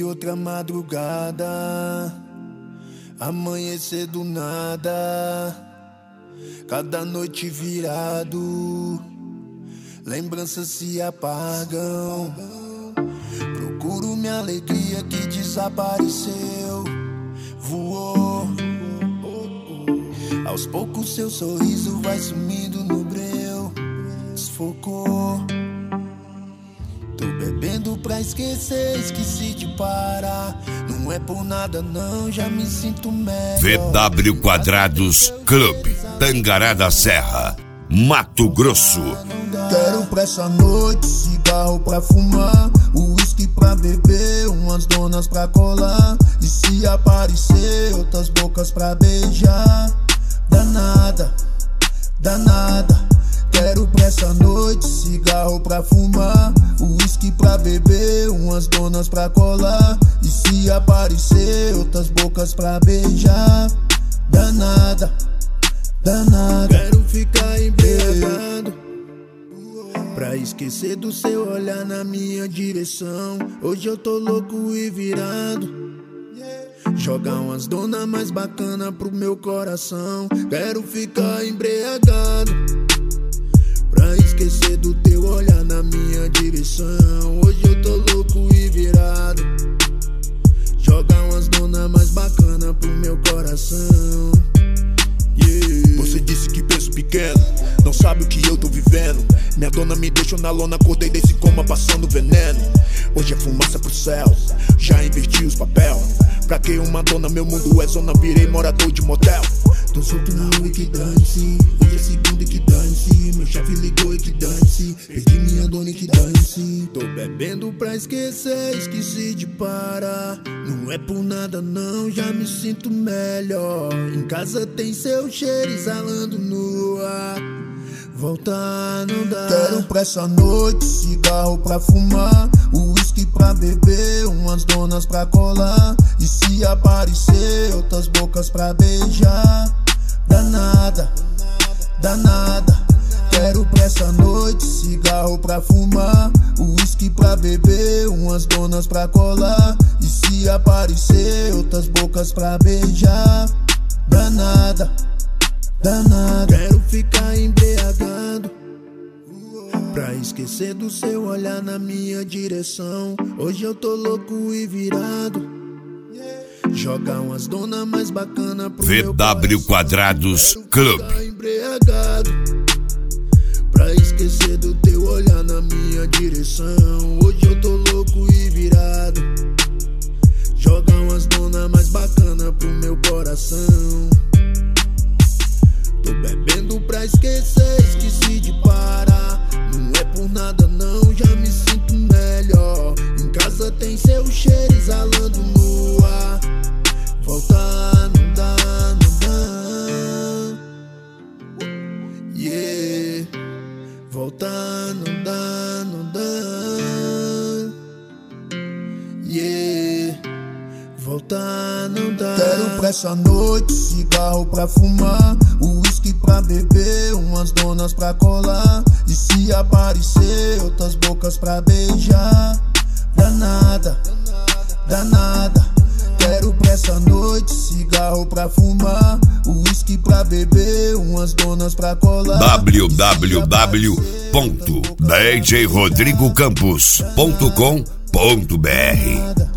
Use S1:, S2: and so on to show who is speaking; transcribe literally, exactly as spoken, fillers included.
S1: outra madrugada, amanhecer do nada, cada noite virado, lembranças se apagam. Procuro minha alegria que desapareceu, voou. Aos poucos seu sorriso vai sumindo no breu, desfocou. Tô bebendo pra esquecer, esqueci de parar. Não é por nada não, já me sinto melhor.
S2: V W Quadrados Clube, Tangará da Serra, Mato Grosso.
S1: Quero pra essa noite, cigarro pra fumar, uísque pra beber, umas donas pra colar. E se aparecer, outras bocas pra beijar. Danada, danada. Quero pra essa noite, cigarro pra fumar, uísque pra beber, umas donas pra colar. E se aparecer, outras bocas pra beijar. Danada, danada. Quero ficar embriagado, pra esquecer do seu olhar na minha direção. Hoje eu tô louco e virado, jogar umas donas mais bacana pro meu coração. Quero ficar embriagado, pra esquecer do teu olhar na minha direção. Hoje eu tô louco e virado, jogar umas donas mais bacana pro meu coração. Yeah.
S3: Você disse que peso pequeno, não sabe o que eu tô vivendo. Minha dona me deixou na lona, acordei desse coma passando veneno. Hoje é fumaça pro céu, já inverti os papel. Pra que uma dona, meu mundo é zona, virei morador de motel.
S1: Tô solto na rua e que dane-se, hoje é segunda e que dane-se. Meu chefe ligou e que dane-se, perdi minha dona e que dane-se. Tô bebendo pra esquecer, esqueci de parar. Não é por nada não, já me sinto melhor. Em casa tem seu cheiro exalando no ar, voltar não dá. Quero pra essa noite, cigarro pra fumar, uísque pra beber, umas donas pra colar. E se aparecer, outras bocas pra beijar. Danada, danada. Quero pra essa noite, cigarro pra fumar, uísque pra beber, umas donas pra colar. E se aparecer, outras bocas pra beijar. Danada, danada. Quero ficar embriagado, pra esquecer do seu olhar na minha direção. Hoje eu tô louco e virado, jogar umas donas mais bacana pro
S2: V W Quadrados Clube.
S1: Ficar embriagado, pra esquecer do teu olhar na minha direção. Hoje eu tô louco e virado, jogar umas donas mais bacana pro meu coração. Tô bebendo pra esquecer, esqueci de parar. Não é por nada não, já me sinto melhor. Em casa tem seu cheiro exalando no ar, voltar não dá, não dá. Yeah, voltar não dá, não dá. Yeah, voltar não dá. Quero pra essa noite, cigarro pra fumar, uísque pra beber, umas donas pra colar. E se aparecer, outras bocas pra beijar. Danada, danada. Quero pra essa noite, cigarro pra fumar, uísque pra beber, umas donas pra colar.
S2: w w w ponto d j rodrigo campos ponto com ponto b r